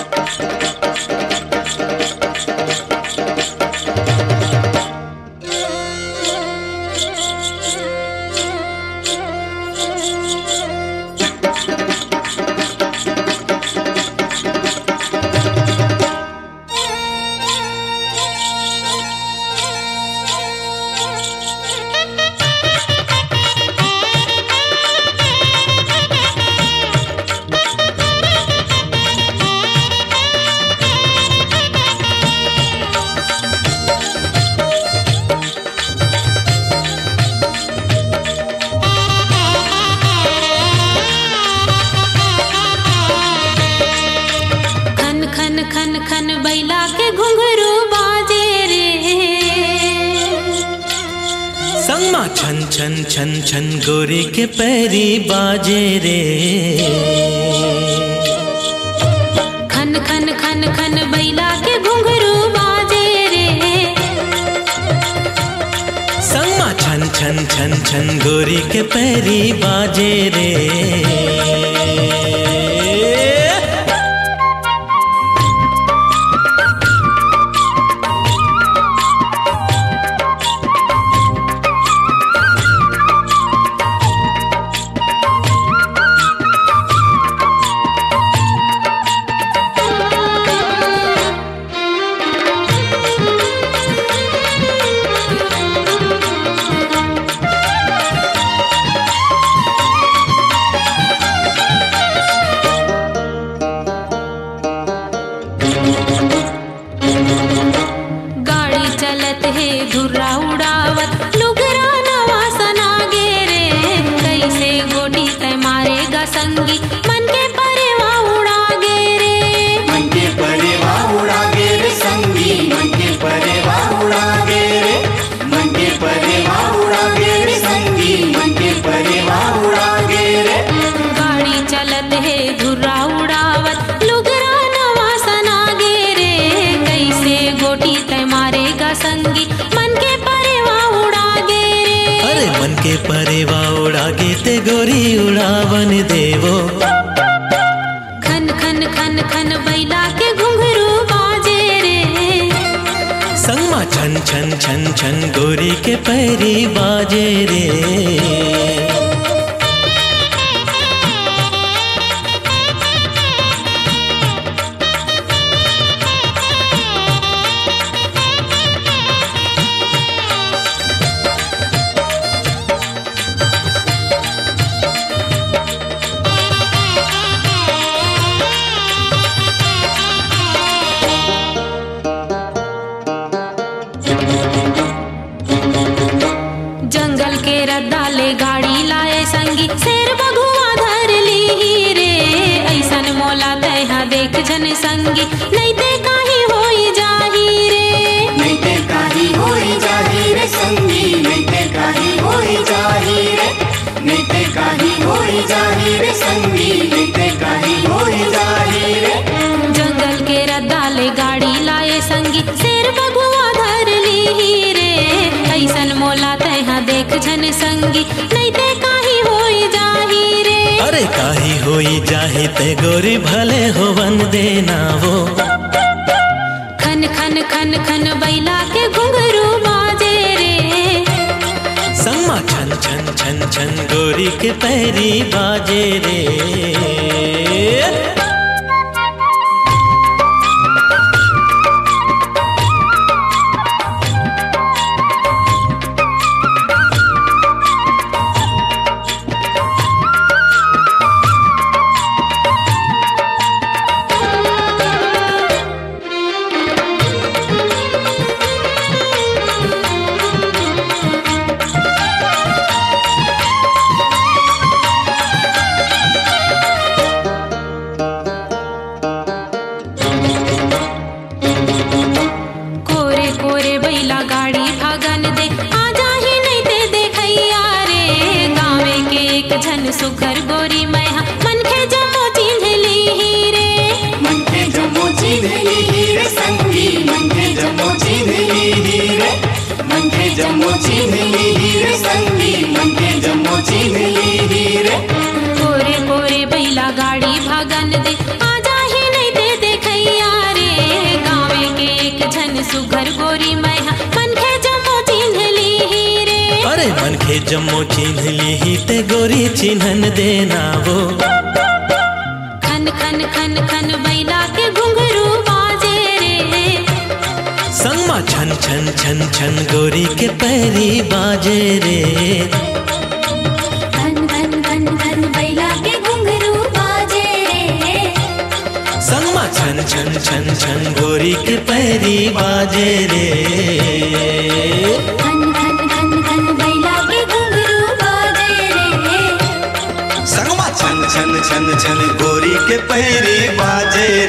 खन खन बैला के घुंघरू बाजे रे। संगमा छन छन छन छन गोरी के पैरी बाजे रे। खन खन खन खन बैला के घुंघरू बाजे रे। संगमा छन छन छन छन गोरी के पैरी बाजे रे। गाड़ी चलत है धुर्रा उड़ावत लुगरा नवा सना गे रे। कैसे गोटी तय मारेगा संगी मन के परेवा उड़ा गे रे। मन के परेवा उड़ा गे रे संगी, मन के परेवा उड़ा गे रे। मन के परेवा उड़ा गे रे संगी, मन के परेवा उड़ा गे रे। गाड़ी चलत है धुर्रा उड़ावत लुगरा नवा सना गे रे। कैसे गोटी तय मारेगा संगी मन के परेवा उड़ा गे रे। अरे मन के परेवा उड़ा गे ते गोरी उड़ावन देवो। खन खन खन खन बैला के घुंघरू बाजे रे। संगमा छन छन छन छन गोरी के पैरी बाजे रे। जंगल के रद्दा ले गाड़ी लाए संगी शेर बघुआ धर ली रे। ऐसन मोला तैहा देख जन संगी नहीं ते काही होई जाही रे। नहीं ते काही होई जाही रे संगी, नहीं ते काही होई जाही रे। नहीं ते काही होई जाही रे संगी, नहीं ते काही होई जाही रे। जंगल के रद्दा ले गाड़ी लाए संगी शेर बघुआ धर ली रे। ऐसन मोला तैहा देख जन संगी नहीं ते काही होई जाही रे। अरे काही होई जाहे ते गोरी भले होवन देना वो। खन खन खन खन बैला के घुंघरू बाजे रे। संगमा छन छन छन छन गोरी के पैरी बाजे रे। सुघर गोरी मैया मन के जमो चिन्ह ली रे। अरे मन के जम्मो चिन्ह ली ते गोरी चिन्हन देना वो। खन खन खन खन बैला के घुंघरू बाजे रे। संगमा छन छन छन छन गोरी के पैरी बाजे रे। खन खन खन खन बैला के घुंघरू बाजे रे। संगमा छन छन छन छन गोरी के पैरी बाजे रे। खन खन खन खन बैला के घुंघरू बाजे रे। संगमा छन छन छन छन गोरी के पैरी बाजे